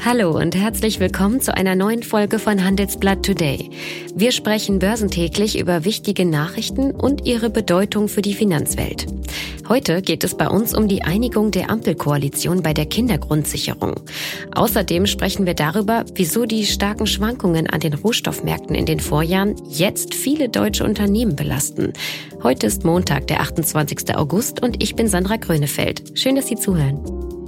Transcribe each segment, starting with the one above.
Hallo und herzlich willkommen zu einer neuen Folge von Handelsblatt Today. Wir sprechen börsentäglich über wichtige Nachrichten und ihre Bedeutung für die Finanzwelt. Heute geht es bei uns um die Einigung der Ampelkoalition bei der Kindergrundsicherung. Außerdem sprechen wir darüber, wieso die starken Schwankungen an den Rohstoffmärkten in den Vorjahren jetzt viele deutsche Unternehmen belasten. Heute ist Montag, der 28. August und ich bin Sandra Grönefeld. Schön, dass Sie zuhören.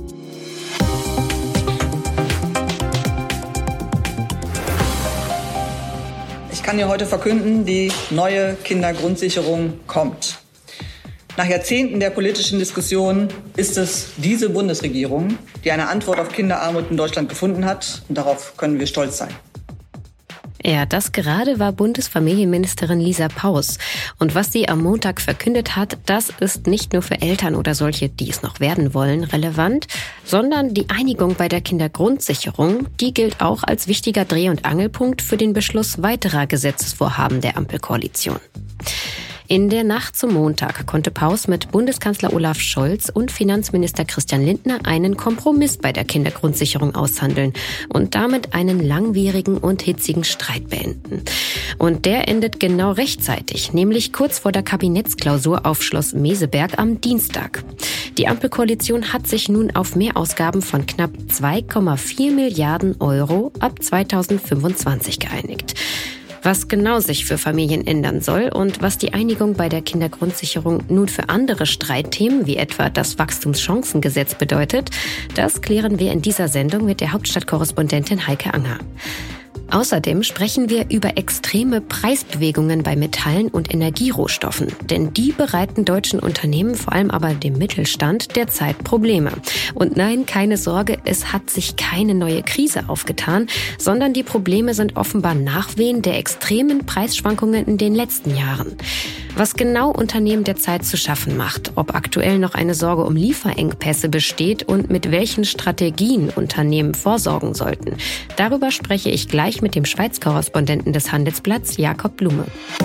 Ich kann hier heute verkünden, die neue Kindergrundsicherung kommt. Nach Jahrzehnten der politischen Diskussion ist es diese Bundesregierung, die eine Antwort auf Kinderarmut in Deutschland gefunden hat. Und darauf können wir stolz sein. Ja, das gerade war Bundesfamilienministerin Lisa Paus. Und was sie am Montag verkündet hat, das ist nicht nur für Eltern oder solche, die es noch werden wollen, relevant, sondern die Einigung bei der Kindergrundsicherung, die gilt auch als wichtiger Dreh- und Angelpunkt für den Beschluss weiterer Gesetzesvorhaben der Ampelkoalition. In der Nacht zum Montag konnte Paus mit Bundeskanzler Olaf Scholz und Finanzminister Christian Lindner einen Kompromiss bei der Kindergrundsicherung aushandeln und damit einen langwierigen und hitzigen Streit beenden. Und der endet genau rechtzeitig, nämlich kurz vor der Kabinettsklausur auf Schloss Meseberg am Dienstag. Die Ampelkoalition hat sich nun auf Mehrausgaben von knapp 2,4 Milliarden Euro ab 2025 geeinigt. Was genau sich für Familien ändern soll und was die Einigung bei der Kindergrundsicherung nun für andere Streitthemen wie etwa das Wachstumschancengesetz bedeutet, das klären wir in dieser Sendung mit der Hauptstadtkorrespondentin Heike Anger. Außerdem sprechen wir über extreme Preisbewegungen bei Metallen und Energierohstoffen. Denn die bereiten deutschen Unternehmen, vor allem aber dem Mittelstand, derzeit Probleme. Und nein, keine Sorge, es hat sich keine neue Krise aufgetan, sondern die Probleme sind offenbar Nachwehen der extremen Preisschwankungen in den letzten Jahren. Was genau Unternehmen derzeit zu schaffen macht, ob aktuell noch eine Sorge um Lieferengpässe besteht und mit welchen Strategien Unternehmen vorsorgen sollten, darüber spreche ich gleich mit dem Schweiz-Korrespondenten des Handelsblatts, Jakob Blume.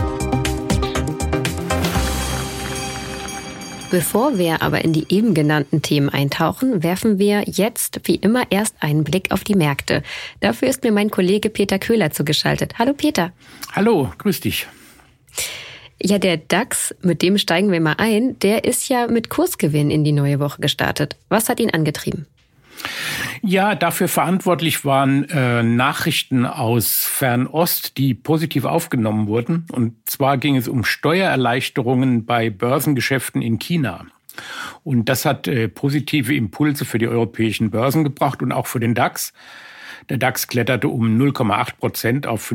Bevor wir aber in die eben genannten Themen eintauchen, werfen wir jetzt wie immer erst einen Blick auf die Märkte. Dafür ist mir mein Kollege Peter Köhler zugeschaltet. Hallo Peter. Hallo, grüß dich. Ja, der DAX, mit dem steigen wir mal ein, der ist ja mit Kursgewinn in die neue Woche gestartet. Was hat ihn angetrieben? Ja, dafür verantwortlich waren Nachrichten aus Fernost, die positiv aufgenommen wurden. Und zwar ging es um Steuererleichterungen bei Börsengeschäften in China. Und das hat positive Impulse für die europäischen Börsen gebracht und auch für den DAX. Der DAX kletterte um 0,8% auf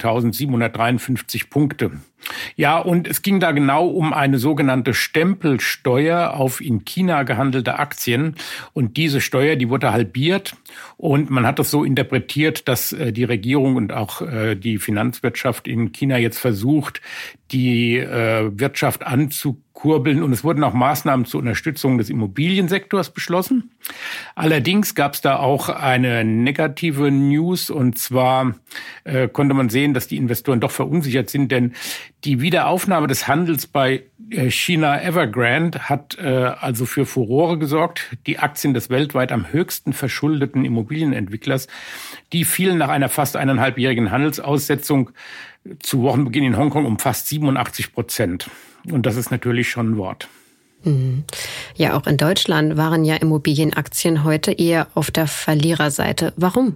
15.753 Punkte. Ja, und es ging da genau um eine sogenannte Stempelsteuer auf in China gehandelte Aktien. Und diese Steuer, die wurde halbiert. Und man hat das so interpretiert, dass die Regierung und auch die Finanzwirtschaft in China jetzt versucht, die Wirtschaft anzukurbeln. Und es wurden auch Maßnahmen zur Unterstützung des Immobiliensektors beschlossen. Allerdings gab es da auch eine negative News. Und zwar konnte man sehen, dass die Investoren doch verunsichert sind, denn die Wiederaufnahme des Handels bei China Evergrande hat also für Furore gesorgt. Die Aktien des weltweit am höchsten verschuldeten Immobilienentwicklers, die fielen nach einer fast 1,5-jährigen Handelsaussetzung zu Wochenbeginn in Hongkong um fast 87%. Und das ist natürlich schon ein Wort. Ja, auch in Deutschland waren ja Immobilienaktien heute eher auf der Verliererseite. Warum?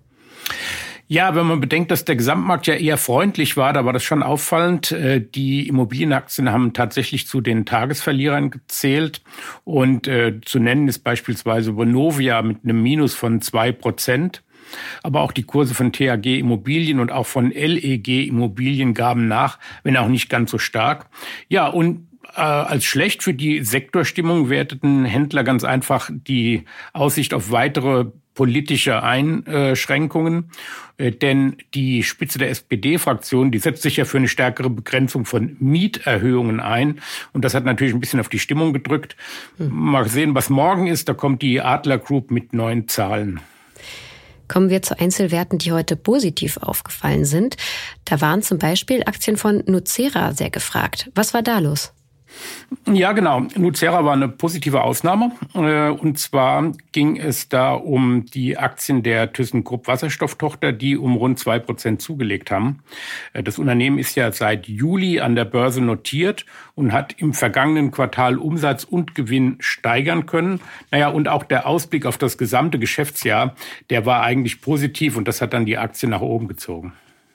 Ja, wenn man bedenkt, dass der Gesamtmarkt ja eher freundlich war, da war das schon auffallend. Die Immobilienaktien haben tatsächlich zu den Tagesverlierern gezählt. Und zu nennen ist beispielsweise Vonovia mit einem Minus von 2%. Aber auch die Kurse von TAG Immobilien und auch von LEG Immobilien gaben nach, wenn auch nicht ganz so stark. Ja, und als schlecht für die Sektorstimmung werteten Händler ganz einfach die Aussicht auf weitere politische Einschränkungen, denn die Spitze der SPD-Fraktion, die setzt sich ja für eine stärkere Begrenzung von Mieterhöhungen ein und das hat natürlich ein bisschen auf die Stimmung gedrückt. Mal sehen, was morgen ist, da kommt die Adler Group mit neuen Zahlen. Kommen wir zu Einzelwerten, die heute positiv aufgefallen sind. Da waren zum Beispiel Aktien von Nucera sehr gefragt. Was war da los? Ja, genau. Nucera war eine positive Ausnahme. Und zwar ging es da um die Aktien der ThyssenKrupp Wasserstofftochter, die um rund 2% zugelegt haben. Das Unternehmen ist ja seit Juli an der Börse notiert und hat im vergangenen Quartal Umsatz und Gewinn steigern können. Und auch der Ausblick auf das gesamte Geschäftsjahr, der war eigentlich positiv und das hat dann die Aktie nach oben gezogen.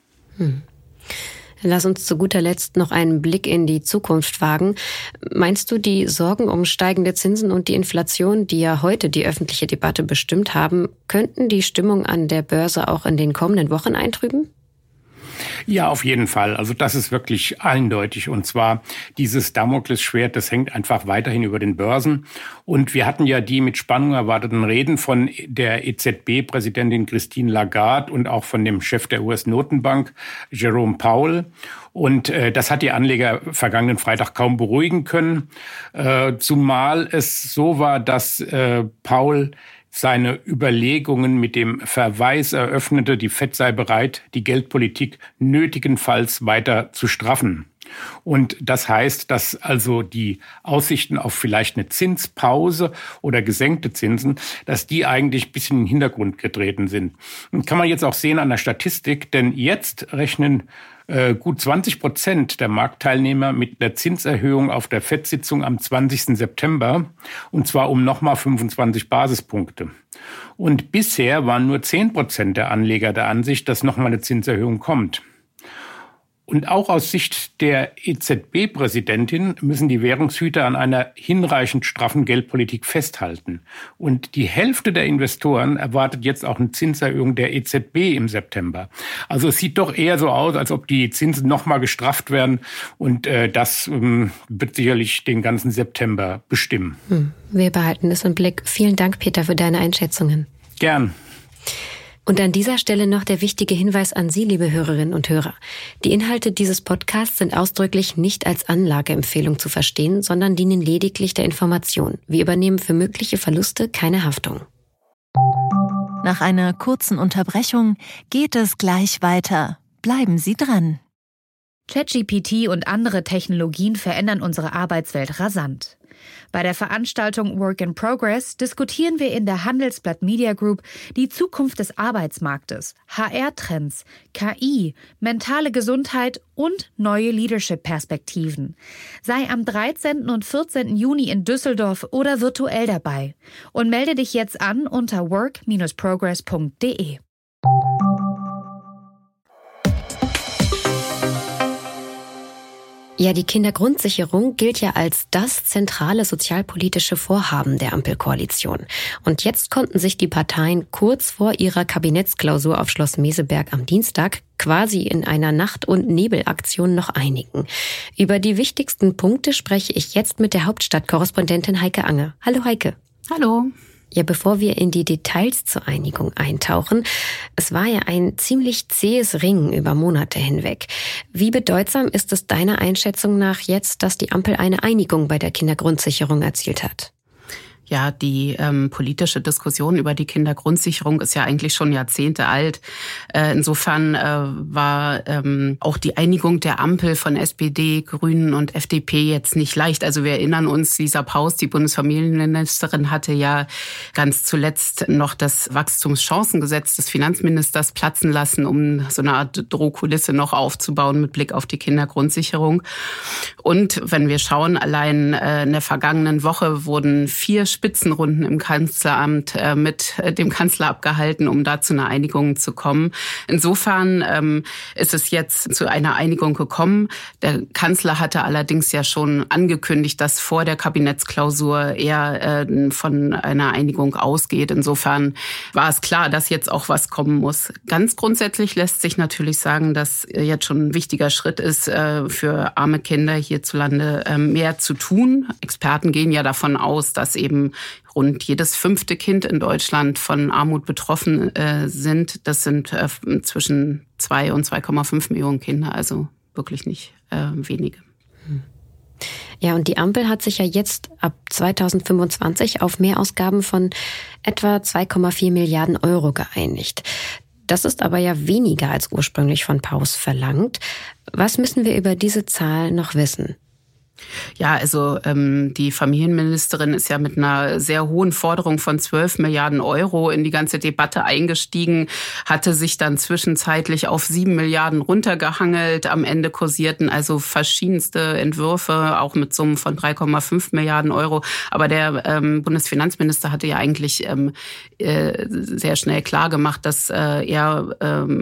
Lass uns zu guter Letzt noch einen Blick in die Zukunft wagen. Meinst du, die Sorgen um steigende Zinsen und die Inflation, die ja heute die öffentliche Debatte bestimmt haben, könnten die Stimmung an der Börse auch in den kommenden Wochen eintrüben? Ja, auf jeden Fall. Also das ist wirklich eindeutig. Und zwar dieses Damoklesschwert, das hängt einfach weiterhin über den Börsen. Und wir hatten ja die mit Spannung erwarteten Reden von der EZB-Präsidentin Christine Lagarde und auch von dem Chef der US-Notenbank, Jerome Powell. Und das hat die Anleger vergangenen Freitag kaum beruhigen können. Zumal es so war, dass Powell seine Überlegungen mit dem Verweis eröffnete, die FED sei bereit, die Geldpolitik nötigenfalls weiter zu straffen. Und das heißt, dass also die Aussichten auf vielleicht eine Zinspause oder gesenkte Zinsen, dass die eigentlich ein bisschen in den Hintergrund getreten sind. Und kann man jetzt auch sehen an der Statistik, denn jetzt rechnen gut 20% der Marktteilnehmer mit einer Zinserhöhung auf der FED-Sitzung am 20. September, und zwar um nochmal 25 Basispunkte. Und bisher waren nur 10% der Anleger der Ansicht, dass nochmal eine Zinserhöhung kommt. Und auch aus Sicht der EZB-Präsidentin müssen die Währungshüter an einer hinreichend straffen Geldpolitik festhalten. Und die Hälfte der Investoren erwartet jetzt auch eine Zinserhöhung der EZB im September. Also es sieht doch eher so aus, als ob die Zinsen nochmal gestrafft werden. Und das wird sicherlich den ganzen September bestimmen. Wir behalten es im Blick. Vielen Dank, Peter, für deine Einschätzungen. Gern. Und an dieser Stelle noch der wichtige Hinweis an Sie, liebe Hörerinnen und Hörer. Die Inhalte dieses Podcasts sind ausdrücklich nicht als Anlageempfehlung zu verstehen, sondern dienen lediglich der Information. Wir übernehmen für mögliche Verluste keine Haftung. Nach einer kurzen Unterbrechung geht es gleich weiter. Bleiben Sie dran. ChatGPT und andere Technologien verändern unsere Arbeitswelt rasant. Bei der Veranstaltung Work in Progress diskutieren wir in der Handelsblatt Media Group die Zukunft des Arbeitsmarktes, HR-Trends, KI, mentale Gesundheit und neue Leadership-Perspektiven. Sei am 13. und 14. Juni in Düsseldorf oder virtuell dabei und melde dich jetzt an unter work-progress.de. Ja, die Kindergrundsicherung gilt ja als das zentrale sozialpolitische Vorhaben der Ampelkoalition. Und jetzt konnten sich die Parteien kurz vor ihrer Kabinettsklausur auf Schloss Meseberg am Dienstag quasi in einer Nacht- und Nebelaktion noch einigen. Über die wichtigsten Punkte spreche ich jetzt mit der Hauptstadtkorrespondentin Heike Anger. Hallo Heike. Hallo. Ja, bevor wir in die Details zur Einigung eintauchen, es war ja ein ziemlich zähes Ringen über Monate hinweg. Wie bedeutsam ist es deiner Einschätzung nach jetzt, dass die Ampel eine Einigung bei der Kindergrundsicherung erzielt hat? Ja, die politische Diskussion über die Kindergrundsicherung ist ja eigentlich schon Jahrzehnte alt. Insofern war auch die Einigung der Ampel von SPD, Grünen und FDP jetzt nicht leicht. Also wir erinnern uns, Lisa Paus, die Bundesfamilienministerin, hatte ja ganz zuletzt noch das Wachstumschancengesetz des Finanzministers platzen lassen, um so eine Art Drohkulisse noch aufzubauen mit Blick auf die Kindergrundsicherung. Und wenn wir schauen, allein in der vergangenen Woche wurden 4 Spitzenrunden im Kanzleramt mit dem Kanzler abgehalten, um da zu einer Einigung zu kommen. Insofern ist es jetzt zu einer Einigung gekommen. Der Kanzler hatte allerdings ja schon angekündigt, dass vor der Kabinettsklausur er von einer Einigung ausgeht. Insofern war es klar, dass jetzt auch was kommen muss. Ganz grundsätzlich lässt sich natürlich sagen, dass jetzt schon ein wichtiger Schritt ist, für arme Kinder hierzulande mehr zu tun. Experten gehen ja davon aus, dass eben rund jedes 5. Kind in Deutschland von Armut betroffen sind. Das sind zwischen 2 und 2,5 Millionen Kinder, also wirklich nicht wenige. Ja, und die Ampel hat sich ja jetzt ab 2025 auf Mehrausgaben von etwa 2,4 Milliarden Euro geeinigt. Das ist aber ja weniger als ursprünglich von Paus verlangt. Was müssen wir über diese Zahl noch wissen? Ja, also die Familienministerin ist ja mit einer sehr hohen Forderung von 12 Milliarden Euro in die ganze Debatte eingestiegen, hatte sich dann zwischenzeitlich auf 7 Milliarden runtergehangelt. Am Ende kursierten also verschiedenste Entwürfe, auch mit Summen von 3,5 Milliarden Euro. Aber der Bundesfinanzminister hatte ja eigentlich sehr schnell klargemacht, dass er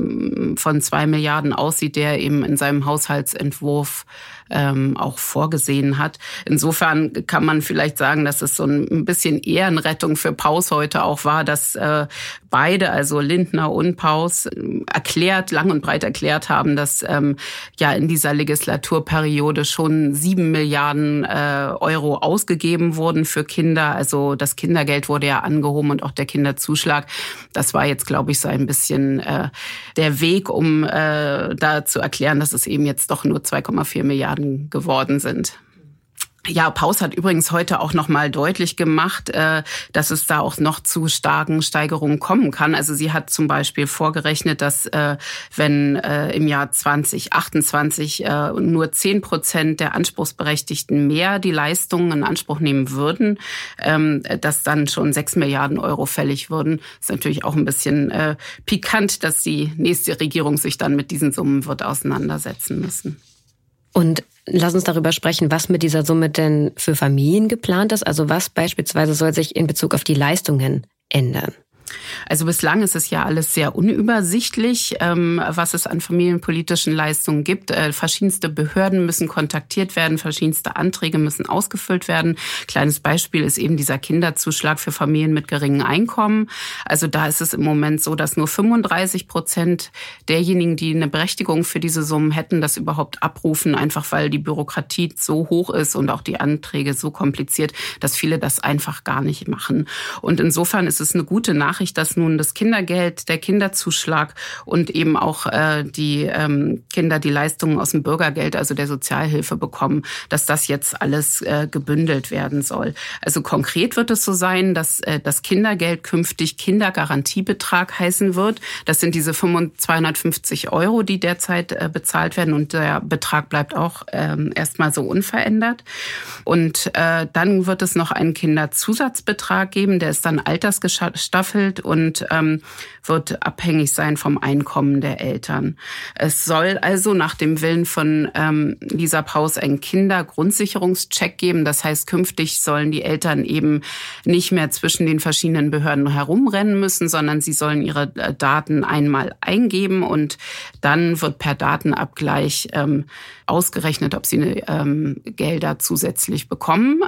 von 2 Milliarden aussieht, der eben in seinem Haushaltsentwurf auch vorgesehen hat. Insofern kann man vielleicht sagen, dass es so ein bisschen Ehrenrettung für Paus heute auch war, dass beide, also Lindner und Paus, lang und breit erklärt haben, dass ja in dieser Legislaturperiode schon 7 Milliarden Euro ausgegeben wurden für Kinder. Also das Kindergeld wurde ja angehoben und auch der Kinderzuschlag. Das war jetzt, glaube ich, so ein bisschen der Weg, um da zu erklären, dass es eben jetzt doch nur 2,4 Milliarden geworden sind. Ja, Paus hat übrigens heute auch noch mal deutlich gemacht, dass es da auch noch zu starken Steigerungen kommen kann. Also sie hat zum Beispiel vorgerechnet, dass wenn im Jahr 2028 nur 10% der Anspruchsberechtigten mehr die Leistungen in Anspruch nehmen würden, dass dann schon 6 Milliarden Euro fällig würden. Ist natürlich auch ein bisschen pikant, dass die nächste Regierung sich dann mit diesen Summen wird auseinandersetzen müssen. Und lass uns darüber sprechen, was mit dieser Summe denn für Familien geplant ist. Also was beispielsweise soll sich in Bezug auf die Leistungen ändern? Also bislang ist es ja alles sehr unübersichtlich, was es an familienpolitischen Leistungen gibt. Verschiedenste Behörden müssen kontaktiert werden, verschiedenste Anträge müssen ausgefüllt werden. Kleines Beispiel ist eben dieser Kinderzuschlag für Familien mit geringem Einkommen. Also da ist es im Moment so, dass nur 35% derjenigen, die eine Berechtigung für diese Summen hätten, das überhaupt abrufen, einfach weil die Bürokratie so hoch ist und auch die Anträge so kompliziert, dass viele das einfach gar nicht machen. Und insofern ist es eine gute Nachricht, dass nun das Kindergeld, der Kinderzuschlag und eben auch die Kinder die Leistungen aus dem Bürgergeld, also der Sozialhilfe bekommen, dass das jetzt alles gebündelt werden soll. Also konkret wird es so sein, dass das Kindergeld künftig Kindergarantiebetrag heißen wird. Das sind diese 250 Euro, die derzeit bezahlt werden, und der Betrag bleibt auch erstmal so unverändert. Und dann wird es noch einen Kinderzusatzbetrag geben, der ist dann altersgestaffelt und wird abhängig sein vom Einkommen der Eltern. Es soll also nach dem Willen von Lisa Paus einen Kindergrundsicherungscheck geben. Das heißt, künftig sollen die Eltern eben nicht mehr zwischen den verschiedenen Behörden herumrennen müssen, sondern sie sollen ihre Daten einmal eingeben und dann wird per Datenabgleich ausgerechnet, ob sie Gelder zusätzlich bekommen.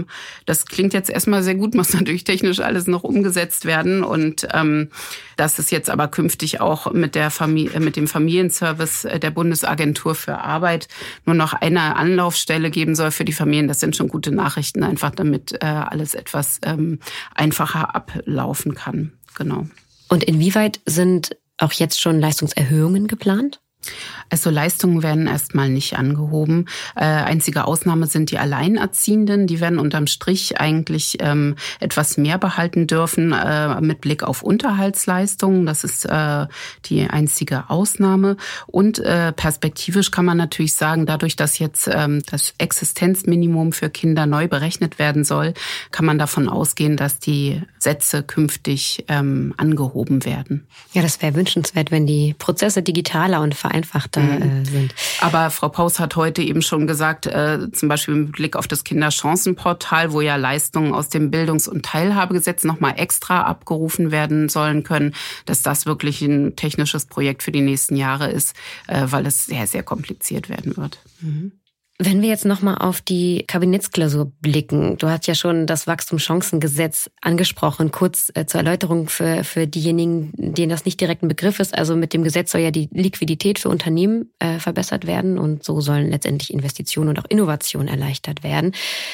Das klingt jetzt erstmal sehr gut, muss natürlich technisch alles noch umgesetzt werden. Und dass es jetzt aber künftig auch mit dem Familienservice der Bundesagentur für Arbeit nur noch eine Anlaufstelle geben soll für die Familien, das sind schon gute Nachrichten, einfach damit alles etwas einfacher ablaufen kann. Genau. Und inwieweit sind auch jetzt schon Leistungserhöhungen geplant? Also Leistungen werden erstmal nicht angehoben. Einzige Ausnahme sind die Alleinerziehenden. Die werden unterm Strich eigentlich etwas mehr behalten dürfen mit Blick auf Unterhaltsleistungen. Das ist die einzige Ausnahme. Und perspektivisch kann man natürlich sagen, dadurch, dass jetzt das Existenzminimum für Kinder neu berechnet werden soll, kann man davon ausgehen, dass die Sätze künftig angehoben werden. Ja, das wäre wünschenswert, wenn die Prozesse digitaler und vereinfachter sind. Aber Frau Paus hat heute eben schon gesagt, zum Beispiel mit Blick auf das Kinderchancenportal, wo ja Leistungen aus dem Bildungs- und Teilhabegesetz nochmal extra abgerufen werden sollen können, dass das wirklich ein technisches Projekt für die nächsten Jahre ist, weil es sehr, sehr kompliziert werden wird. Mhm. Wenn wir jetzt nochmal auf die Kabinettsklausur blicken, du hast ja schon das Wachstumschancengesetz angesprochen, kurz zur Erläuterung für diejenigen, denen das nicht direkt ein Begriff ist. Also mit dem Gesetz soll ja die Liquidität für Unternehmen verbessert werden und so sollen letztendlich Investitionen und auch Innovationen erleichtert werden.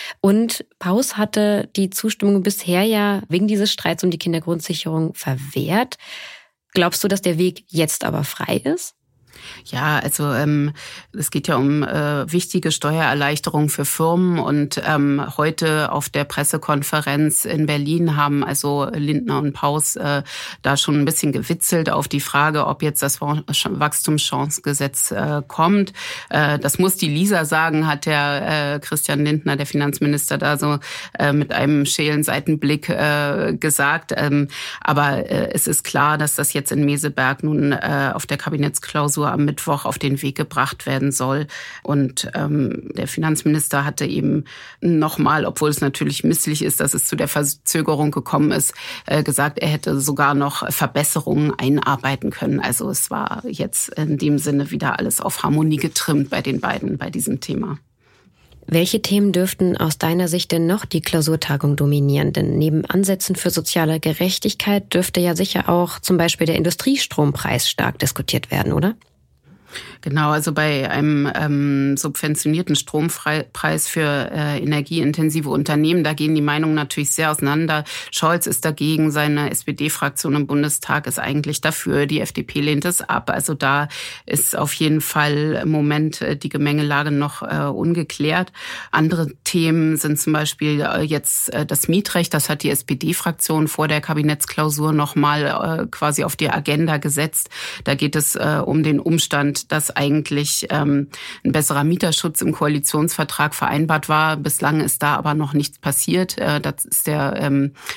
Und Paus hatte die Zustimmung bisher ja wegen dieses Streits um die Kindergrundsicherung verwehrt. Glaubst du, dass der Weg jetzt aber frei ist? Ja, also es geht ja um wichtige Steuererleichterungen für Firmen und heute auf der Pressekonferenz in Berlin haben also Lindner und Paus da schon ein bisschen gewitzelt auf die Frage, ob jetzt das Wachstumschancengesetz kommt. Das muss die Lisa sagen, hat der Christian Lindner, der Finanzminister, da so mit einem schälen Seitenblick gesagt. Aber es ist klar, dass das jetzt in Meseberg nun auf der Kabinettsklausur am Mittwoch auf den Weg gebracht werden soll. Und der Finanzminister hatte eben nochmal, obwohl es natürlich misslich ist, dass es zu der Verzögerung gekommen ist, gesagt, er hätte sogar noch Verbesserungen einarbeiten können. Also es war jetzt in dem Sinne wieder alles auf Harmonie getrimmt bei den beiden bei diesem Thema. Welche Themen dürften aus deiner Sicht denn noch die Klausurtagung dominieren? Denn neben Ansätzen für soziale Gerechtigkeit dürfte ja sicher auch zum Beispiel der Industriestrompreis stark diskutiert werden, oder? Genau, also bei einem subventionierten Strompreis für energieintensive Unternehmen, da gehen die Meinungen natürlich sehr auseinander. Scholz ist dagegen, seine SPD-Fraktion im Bundestag ist eigentlich dafür, die FDP lehnt es ab. Also da ist auf jeden Fall im Moment die Gemengelage noch ungeklärt. Andere Themen sind zum Beispiel jetzt das Mietrecht, das hat die SPD-Fraktion vor der Kabinettsklausur nochmal quasi auf die Agenda gesetzt. Da geht es um den Umstand, dass eigentlich ein besserer Mieterschutz im Koalitionsvertrag vereinbart war. Bislang ist da aber noch nichts passiert. Das ist der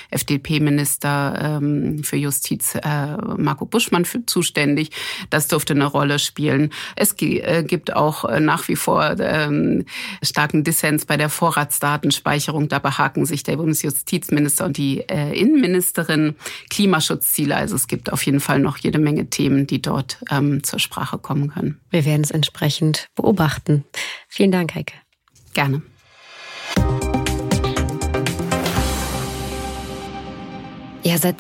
FDP-Minister für Justiz, Marco Buschmann, für zuständig. Das dürfte eine Rolle spielen. Es gibt auch nach wie vor starken Dissens bei der Vorratsdatenspeicherung. Da behaken sich der Bundesjustizminister und die Innenministerin. Klimaschutzziele. Also es gibt auf jeden Fall noch jede Menge Themen, die dort zur Sprache kommen können. Wir werden es entsprechend beobachten. Vielen Dank, Heike. Gerne. Ja, seit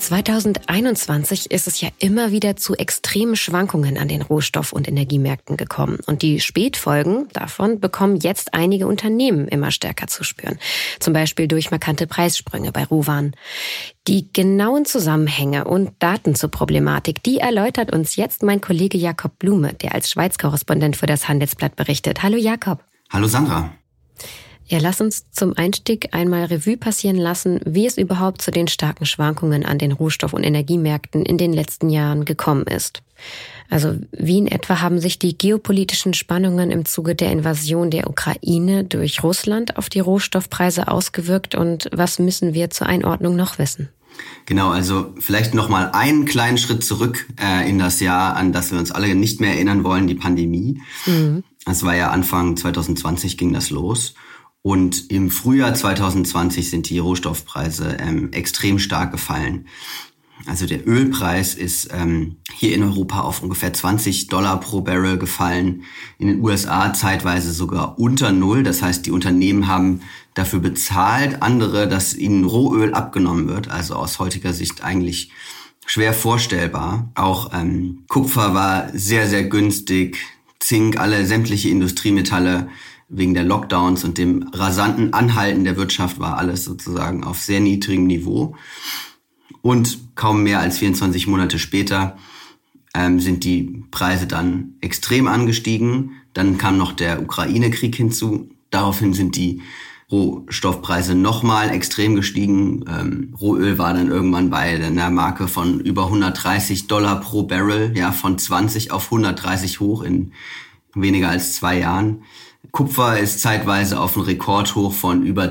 2021 ist es ja immer wieder zu extremen Schwankungen an den Rohstoff- und Energiemärkten gekommen. Und die Spätfolgen davon bekommen jetzt einige Unternehmen immer stärker zu spüren. Zum Beispiel durch markante Preissprünge bei Rohwaren. Die genauen Zusammenhänge und Daten zur Problematik, die erläutert uns jetzt mein Kollege Jakob Blume, der als Schweiz-Korrespondent für das Handelsblatt berichtet. Hallo Jakob. Hallo Sandra. Ja, lass uns zum Einstieg einmal Revue passieren lassen, wie es überhaupt zu den starken Schwankungen an den Rohstoff- und Energiemärkten in den letzten Jahren gekommen ist. Also wie in etwa haben sich die geopolitischen Spannungen im Zuge der Invasion der Ukraine durch Russland auf die Rohstoffpreise ausgewirkt und was müssen wir zur Einordnung noch wissen? Genau, also vielleicht noch mal einen kleinen Schritt zurück in das Jahr, an das wir uns alle nicht mehr erinnern wollen, die Pandemie. Das war ja Anfang 2020 ging das los. Und im Frühjahr 2020 sind die Rohstoffpreise extrem stark gefallen. Also der Ölpreis ist hier in Europa auf ungefähr $20 pro Barrel gefallen. In den USA zeitweise sogar unter Null. Das heißt, die Unternehmen haben dafür bezahlt, andere, dass ihnen Rohöl abgenommen wird. Also aus heutiger Sicht eigentlich schwer vorstellbar. Auch Kupfer war sehr, sehr günstig. Zink, sämtliche Industriemetalle wegen der Lockdowns und dem rasanten Anhalten der Wirtschaft war alles sozusagen auf sehr niedrigem Niveau. Und kaum mehr als 24 Monate später sind die Preise dann extrem angestiegen. Dann kam noch der Ukraine-Krieg hinzu. Daraufhin sind die Rohstoffpreise nochmal extrem gestiegen. Rohöl war dann irgendwann bei einer Marke von über $130 pro Barrel, ja, von 20 auf 130 hoch in weniger als 2 Jahren. Kupfer ist zeitweise auf einen Rekordhoch von über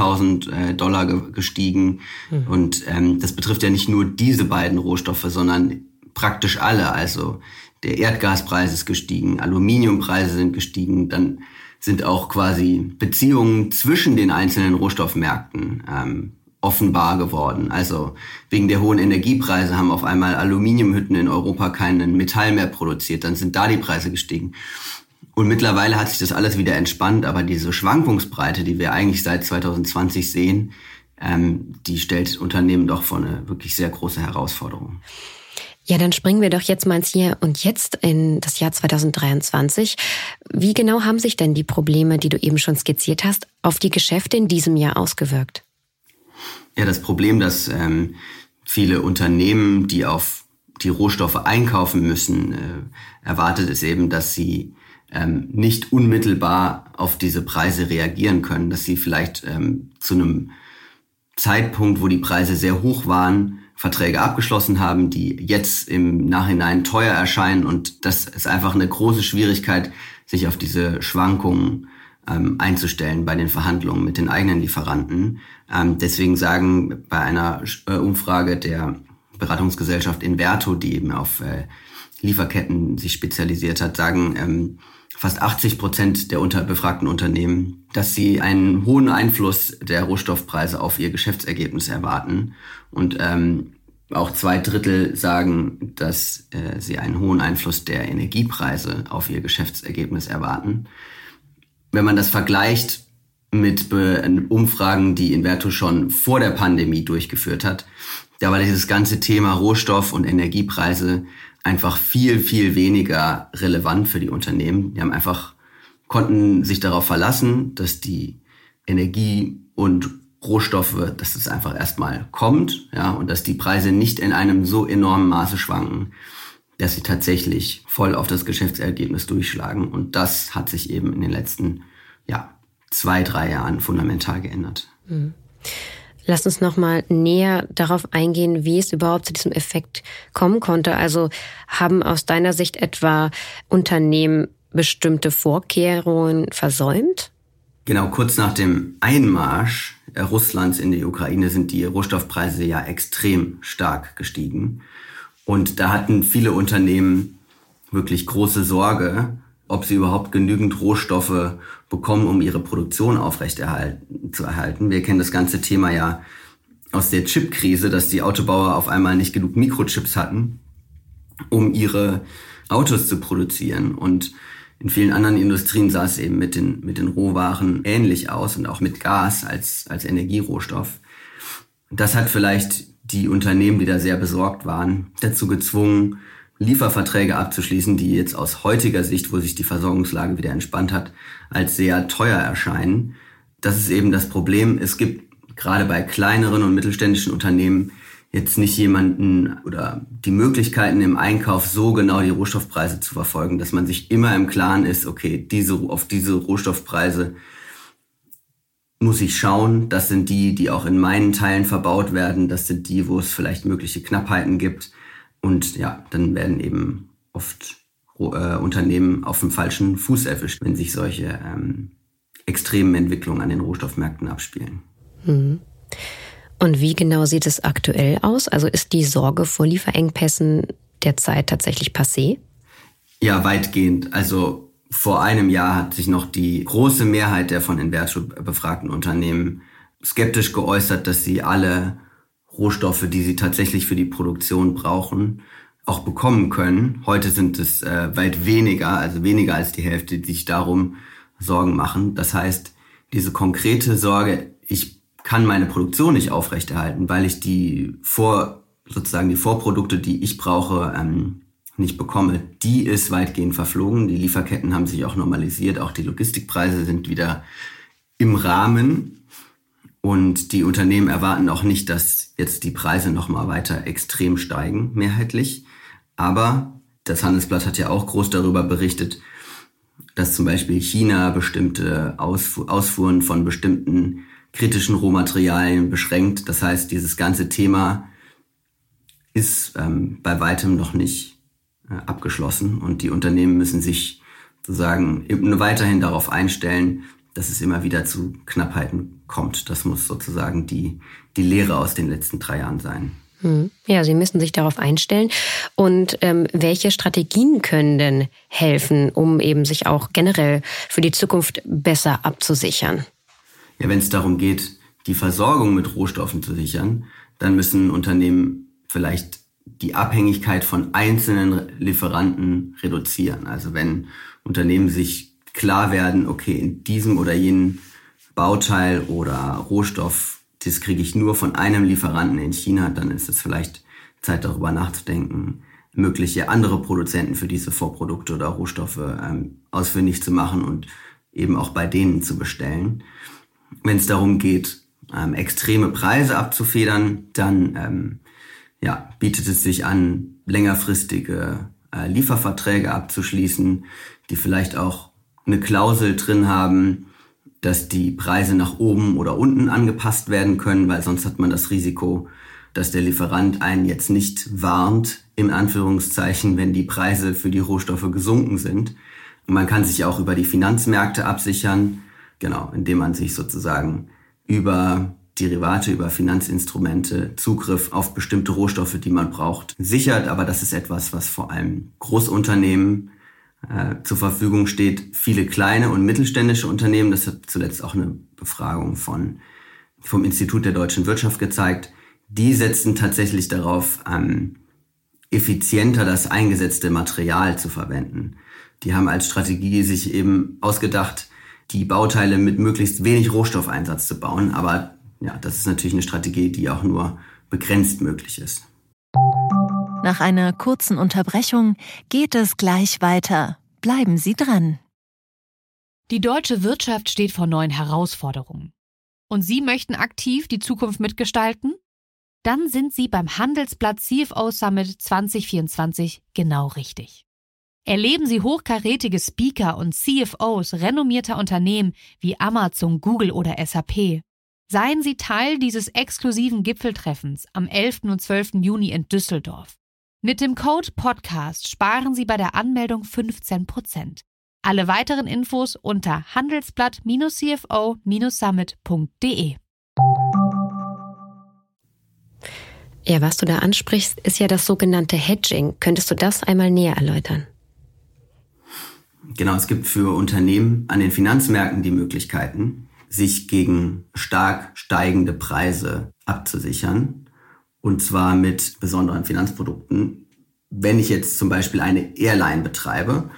$10.000 gestiegen. Und das betrifft ja nicht nur diese beiden Rohstoffe, sondern praktisch alle. Also der Erdgaspreis ist gestiegen, Aluminiumpreise sind gestiegen, dann sind auch quasi Beziehungen zwischen den einzelnen Rohstoffmärkten offenbar geworden. Also wegen der hohen Energiepreise haben auf einmal Aluminiumhütten in Europa keinen Metall mehr produziert, dann sind da die Preise gestiegen. Und mittlerweile hat sich das alles wieder entspannt, aber diese Schwankungsbreite, die wir eigentlich seit 2020 sehen, die stellt Unternehmen doch vor eine wirklich sehr große Herausforderung. Ja, dann springen wir doch jetzt mal ins Hier und Jetzt in das Jahr 2023. Wie genau haben sich denn die Probleme, die du eben schon skizziert hast, auf die Geschäfte in diesem Jahr ausgewirkt? Ja, das Problem, dass viele Unternehmen, die auf die Rohstoffe einkaufen müssen, erwartet es eben, dass sie nicht unmittelbar auf diese Preise reagieren können, dass sie vielleicht zu einem Zeitpunkt, wo die Preise sehr hoch waren, Verträge abgeschlossen haben, die jetzt im Nachhinein teuer erscheinen. Und das ist einfach eine große Schwierigkeit, sich auf diese Schwankungen einzustellen bei den Verhandlungen mit den eigenen Lieferanten. Deswegen sagen bei einer Umfrage der Beratungsgesellschaft Inverto, die eben auf Lieferketten sich spezialisiert hat, sagen fast 80% der befragten Unternehmen, dass sie einen hohen Einfluss der Rohstoffpreise auf ihr Geschäftsergebnis erwarten. Und auch 2/3 sagen, dass sie einen hohen Einfluss der Energiepreise auf ihr Geschäftsergebnis erwarten. Wenn man das vergleicht mit Umfragen, die Inverto schon vor der Pandemie durchgeführt hat, da war dieses ganze Thema Rohstoff- und Energiepreise einfach viel, viel weniger relevant für die Unternehmen. Die konnten sich darauf verlassen, dass die Energie und Rohstoffe, dass es einfach erstmal kommt, ja, und dass die Preise nicht in einem so enormen Maße schwanken, dass sie tatsächlich voll auf das Geschäftsergebnis durchschlagen. Und das hat sich eben in den letzten 2-3 Jahren fundamental geändert. Mhm. Lass uns noch mal näher darauf eingehen, wie es überhaupt zu diesem Effekt kommen konnte. Also haben aus deiner Sicht etwa Unternehmen bestimmte Vorkehrungen versäumt? Genau, kurz nach dem Einmarsch Russlands in die Ukraine sind die Rohstoffpreise ja extrem stark gestiegen. Und da hatten viele Unternehmen wirklich große Sorge, ob sie überhaupt genügend Rohstoffe bekommen, um ihre Produktion aufrechterhalten. Wir kennen das ganze Thema ja aus der Chipkrise, dass die Autobauer auf einmal nicht genug Mikrochips hatten, um ihre Autos zu produzieren. Und in vielen anderen Industrien sah es eben mit den Rohwaren ähnlich aus und auch mit Gas als Energierohstoff. Das hat vielleicht die Unternehmen, die da sehr besorgt waren, dazu gezwungen, Lieferverträge abzuschließen, die jetzt aus heutiger Sicht, wo sich die Versorgungslage wieder entspannt hat, als sehr teuer erscheinen. Das ist eben das Problem. Es gibt gerade bei kleineren und mittelständischen Unternehmen jetzt nicht jemanden oder die Möglichkeiten im Einkauf so genau die Rohstoffpreise zu verfolgen, dass man sich immer im Klaren ist, okay, auf diese Rohstoffpreise muss ich schauen. Das sind die auch in meinen Teilen verbaut werden. Das sind die, wo es vielleicht mögliche Knappheiten gibt. Und ja, dann werden eben oft Unternehmen auf dem falschen Fuß erwischt, wenn sich solche extremen Entwicklungen an den Rohstoffmärkten abspielen. Mhm. Und wie genau sieht es aktuell aus? Also ist die Sorge vor Lieferengpässen derzeit tatsächlich passé? Ja, weitgehend. Also vor einem Jahr hat sich noch die große Mehrheit der von Inverto befragten Unternehmen skeptisch geäußert, dass sie alle Rohstoffe, die sie tatsächlich für die Produktion brauchen, auch bekommen können. Heute sind es weit weniger, also weniger als die Hälfte, die sich darum Sorgen machen. Das heißt, diese konkrete Sorge, ich kann meine Produktion nicht aufrechterhalten, weil ich die Vorprodukte, die ich brauche, nicht bekomme, die ist weitgehend verflogen. Die Lieferketten haben sich auch normalisiert, auch die Logistikpreise sind wieder im Rahmen. Und die Unternehmen erwarten auch nicht, dass jetzt die Preise nochmal weiter extrem steigen, mehrheitlich. Aber das Handelsblatt hat ja auch groß darüber berichtet, dass zum Beispiel China bestimmte Ausfuhren von bestimmten kritischen Rohmaterialien beschränkt. Das heißt, dieses ganze Thema ist bei weitem noch nicht abgeschlossen. Und die Unternehmen müssen sich sozusagen weiterhin darauf einstellen, dass es immer wieder zu Knappheiten kommt. Das muss sozusagen die Lehre aus den letzten 3 Jahren sein. Ja, Sie müssen sich darauf einstellen. Und welche Strategien können denn helfen, um eben sich auch generell für die Zukunft besser abzusichern? Ja, wenn es darum geht, die Versorgung mit Rohstoffen zu sichern, dann müssen Unternehmen vielleicht die Abhängigkeit von einzelnen Lieferanten reduzieren. Also wenn Unternehmen sich klar werden, okay, in diesem oder jenem Bauteil oder Rohstoff, das kriege ich nur von einem Lieferanten in China, dann ist es vielleicht Zeit, darüber nachzudenken, mögliche andere Produzenten für diese Vorprodukte oder Rohstoffe ausfindig zu machen und eben auch bei denen zu bestellen. Wenn es darum geht, extreme Preise abzufedern, dann bietet es sich an, längerfristige Lieferverträge abzuschließen, die vielleicht auch eine Klausel drin haben, dass die Preise nach oben oder unten angepasst werden können, weil sonst hat man das Risiko, dass der Lieferant einen jetzt nicht warnt, in Anführungszeichen, wenn die Preise für die Rohstoffe gesunken sind. Und man kann sich auch über die Finanzmärkte absichern, indem man sich sozusagen über Derivate, über Finanzinstrumente Zugriff auf bestimmte Rohstoffe, die man braucht, sichert. Aber das ist etwas, was vor allem Großunternehmen zur Verfügung steht. Viele kleine und mittelständische Unternehmen, das hat zuletzt auch eine Befragung vom Institut der deutschen Wirtschaft gezeigt, die setzen tatsächlich darauf, effizienter das eingesetzte Material zu verwenden. Die haben als Strategie sich eben ausgedacht, die Bauteile mit möglichst wenig Rohstoffeinsatz zu bauen. Aber das ist natürlich eine Strategie, die auch nur begrenzt möglich ist. Nach einer kurzen Unterbrechung geht es gleich weiter. Bleiben Sie dran. Die deutsche Wirtschaft steht vor neuen Herausforderungen. Und Sie möchten aktiv die Zukunft mitgestalten? Dann sind Sie beim Handelsblatt CFO Summit 2024 genau richtig. Erleben Sie hochkarätige Speaker und CFOs renommierter Unternehmen wie Amazon, Google oder SAP. Seien Sie Teil dieses exklusiven Gipfeltreffens am 11. und 12. Juni in Düsseldorf. Mit dem Code PODCAST sparen Sie bei der Anmeldung 15%. Alle weiteren Infos unter handelsblatt-cfo-summit.de. Ja, was du da ansprichst, ist ja das sogenannte Hedging. Könntest du das einmal näher erläutern? Genau, es gibt für Unternehmen an den Finanzmärkten die Möglichkeiten, sich gegen stark steigende Preise abzusichern. Und zwar mit besonderen Finanzprodukten. Wenn ich jetzt zum Beispiel eine Airline betreibe,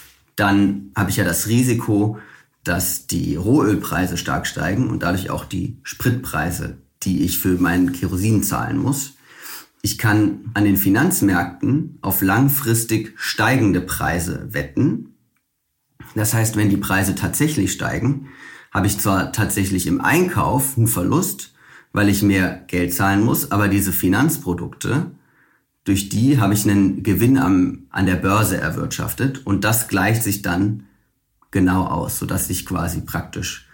dann habe ich ja das Risiko, dass die Rohölpreise stark steigen und dadurch auch die Spritpreise, die ich für meinen Kerosin zahlen muss. Ich kann an den Finanzmärkten auf langfristig steigende Preise wetten. Das heißt, wenn die Preise tatsächlich steigen, habe ich zwar tatsächlich im Einkauf einen Verlust, weil ich mehr Geld zahlen muss, aber diese Finanzprodukte, durch die habe ich einen Gewinn an der Börse erwirtschaftet und das gleicht sich dann genau aus, sodass ich quasi praktisch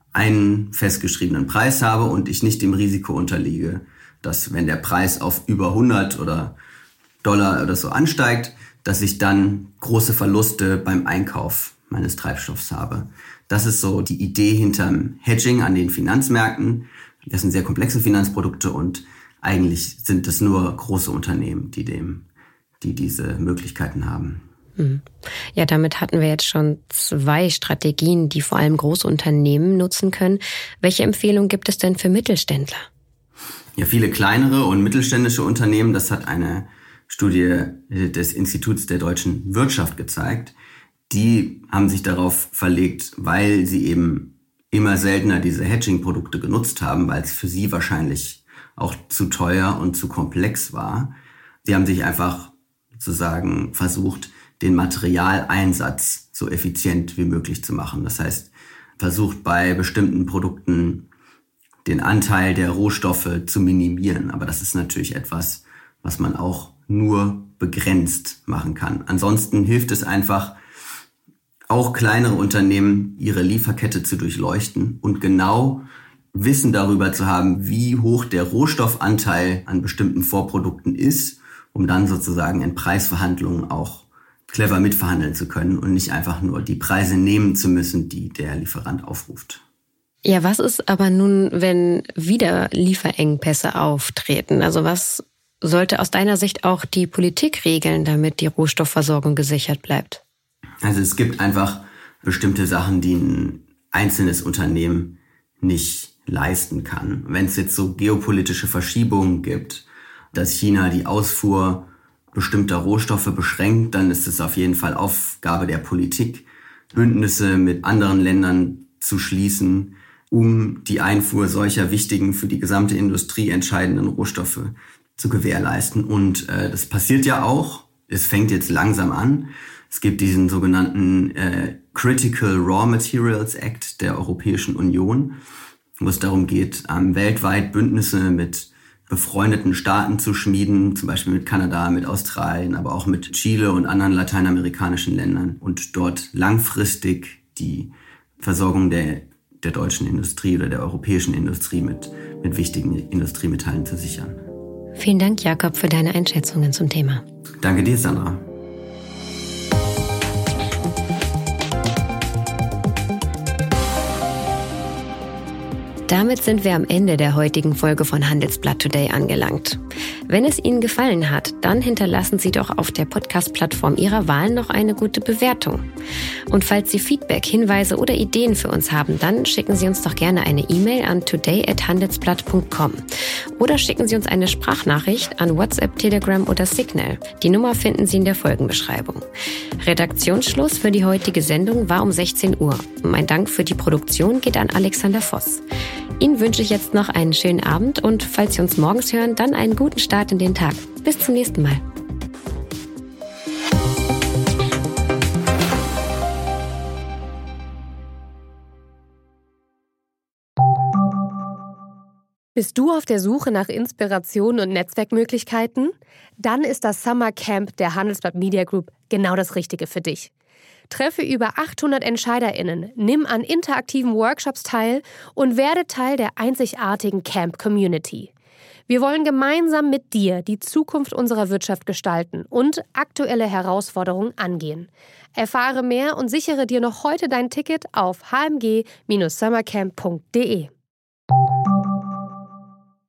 einen festgeschriebenen Preis habe und ich nicht dem Risiko unterliege, dass wenn der Preis auf über 100 oder Dollar oder so ansteigt, dass ich dann große Verluste beim Einkauf meines Treibstoffs habe. Das ist so die Idee hinterm Hedging an den Finanzmärkten. Das sind sehr komplexe Finanzprodukte und eigentlich sind es nur große Unternehmen, die diese Möglichkeiten haben. Ja, damit hatten wir jetzt schon 2 Strategien, die vor allem große Unternehmen nutzen können. Welche Empfehlung gibt es denn für Mittelständler? Ja, viele kleinere und mittelständische Unternehmen, das hat eine Studie des Instituts der deutschen Wirtschaft gezeigt, die haben sich darauf verlegt, weil sie eben immer seltener diese Hedging-Produkte genutzt haben, weil es für sie wahrscheinlich auch zu teuer und zu komplex war. Sie haben sich einfach sozusagen versucht, den Materialeinsatz so effizient wie möglich zu machen. Das heißt, versucht bei bestimmten Produkten den Anteil der Rohstoffe zu minimieren. Aber das ist natürlich etwas, was man auch nur begrenzt machen kann. Ansonsten hilft es einfach, auch kleinere Unternehmen ihre Lieferkette zu durchleuchten und genau Wissen darüber zu haben, wie hoch der Rohstoffanteil an bestimmten Vorprodukten ist, um dann sozusagen in Preisverhandlungen auch clever mitverhandeln zu können und nicht einfach nur die Preise nehmen zu müssen, die der Lieferant aufruft. Ja, was ist aber nun, wenn wieder Lieferengpässe auftreten? Also was sollte aus deiner Sicht auch die Politik regeln, damit die Rohstoffversorgung gesichert bleibt? Also es gibt einfach bestimmte Sachen, die ein einzelnes Unternehmen nicht leisten kann. Wenn es jetzt so geopolitische Verschiebungen gibt, dass China die Ausfuhr bestimmter Rohstoffe beschränkt, dann ist es auf jeden Fall Aufgabe der Politik, Bündnisse mit anderen Ländern zu schließen, um die Einfuhr solcher wichtigen, für die gesamte Industrie entscheidenden Rohstoffe zu gewährleisten. Und das passiert ja auch. Es fängt jetzt langsam an. Es gibt diesen sogenannten Critical Raw Materials Act der Europäischen Union, wo es darum geht, weltweit Bündnisse mit befreundeten Staaten zu schmieden, zum Beispiel mit Kanada, mit Australien, aber auch mit Chile und anderen lateinamerikanischen Ländern und dort langfristig die Versorgung der deutschen Industrie oder der europäischen Industrie mit wichtigen Industriemetallen zu sichern. Vielen Dank, Jakob, für deine Einschätzungen zum Thema. Danke dir, Sandra. Damit sind wir am Ende der heutigen Folge von Handelsblatt Today angelangt. Wenn es Ihnen gefallen hat, dann hinterlassen Sie doch auf der Podcast-Plattform Ihrer Wahl noch eine gute Bewertung. Und falls Sie Feedback, Hinweise oder Ideen für uns haben, dann schicken Sie uns doch gerne eine E-Mail an today@handelsblatt.com oder schicken Sie uns eine Sprachnachricht an WhatsApp, Telegram oder Signal. Die Nummer finden Sie in der Folgenbeschreibung. Redaktionsschluss für die heutige Sendung war um 16 Uhr. Mein Dank für die Produktion geht an Alexander Voss. Ihnen wünsche ich jetzt noch einen schönen Abend und falls Sie uns morgens hören, dann einen guten Start in den Tag. Bis zum nächsten Mal. Bist du auf der Suche nach Inspiration und Netzwerkmöglichkeiten? Dann ist das Summer Camp der Handelsblatt Media Group genau das Richtige für dich. Treffe über 800 EntscheiderInnen, nimm an interaktiven Workshops teil und werde Teil der einzigartigen Camp-Community. Wir wollen gemeinsam mit dir die Zukunft unserer Wirtschaft gestalten und aktuelle Herausforderungen angehen. Erfahre mehr und sichere dir noch heute dein Ticket auf hmg-summercamp.de.